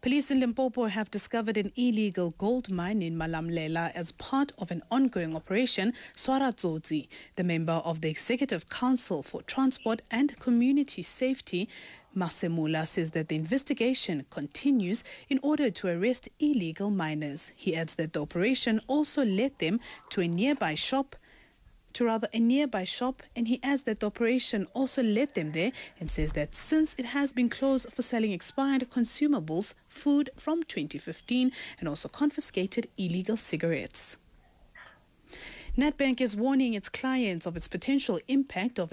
Police in Limpopo have discovered an illegal gold mine in Malamlela as part of an ongoing operation, Swara Tsotsi. The member of the Executive Council for Transport and Community Safety, Masemula, says that the investigation continues in order to arrest illegal miners. He adds that the operation also led them to a nearby shop, and he adds that the operation also led them there and says that since it has been closed for selling expired consumables, food from 2015, and also confiscated illegal cigarettes. Nedbank is warning its clients of its potential impact of